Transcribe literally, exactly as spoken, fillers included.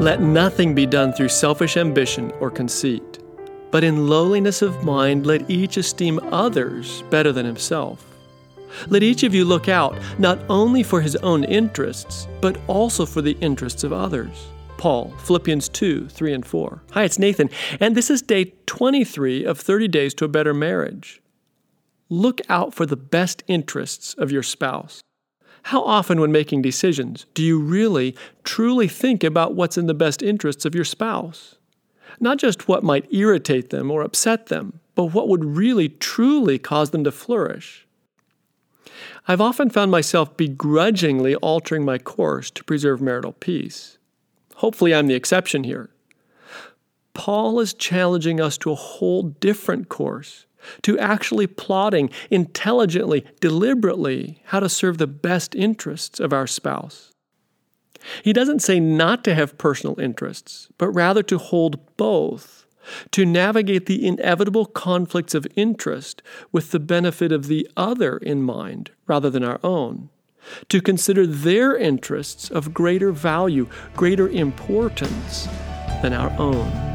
Let nothing be done through selfish ambition or conceit, but in lowliness of mind let each esteem others better than himself. Let each of you look out not only for his own interests, but also for the interests of others. Paul, Philippians two, three and four. Hi, it's Nathan, and this is day twenty-three of thirty Days to a Better Marriage. Look out for the best interests of your spouse. How often when making decisions do you really, truly think about what's in the best interests of your spouse? Not just what might irritate them or upset them, but what would really, truly cause them to flourish. I've often found myself begrudgingly altering my course to preserve marital peace. Hopefully I'm the exception here. Paul is challenging us to a whole different course, to actually plotting intelligently, deliberately, how to serve the best interests of our spouse. He doesn't say not to have personal interests, but rather to hold both, to navigate the inevitable conflicts of interest with the benefit of the other in mind rather than our own, to consider their interests of greater value, greater importance than our own.